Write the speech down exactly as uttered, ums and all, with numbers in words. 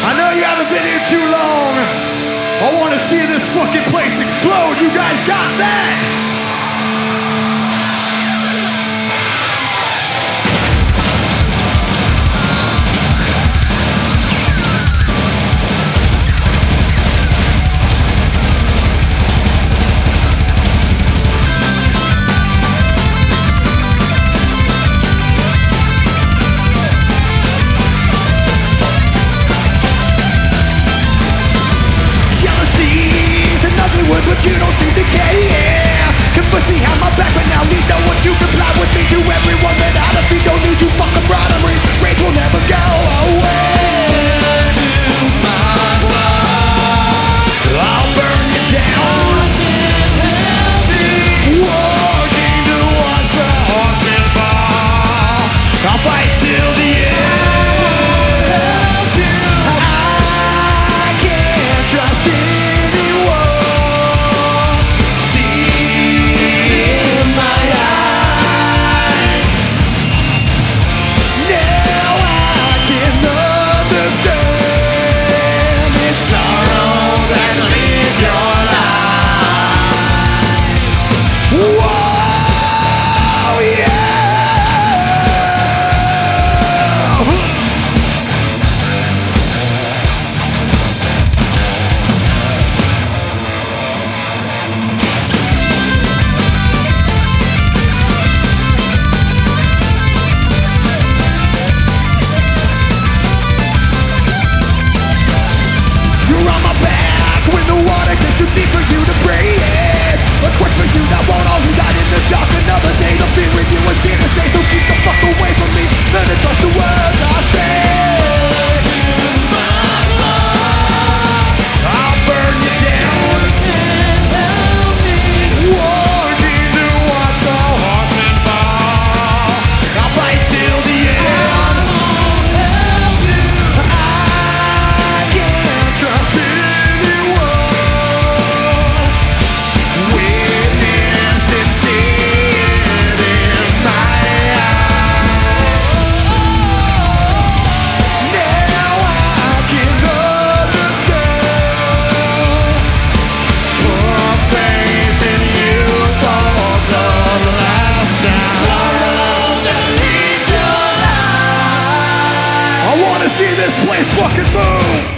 I know you haven't been here too long. I want to see this fucking place explode. You guys got that? But you don't seem to care. Converse behind my back, but now need no one to comply with me. To everyone that I defeat, don't need you fucking camaraderie. Rage will never go away. Use my blood, I'll burn you down. Working to watch the horsemen fall. I'll fight till the end. I can't trust anyone. Too deep for you to breathe. A quench for you that won't all who died in the dark. Another day to be with you is here to stay. So keep the fuck away from me. Learn to trust the words I say. Use my blood, I'll burn you down. Help me. Working to watch the horsemen fall. I'll fight till the end. I won't help you. I can't trust it. See this place fucking move!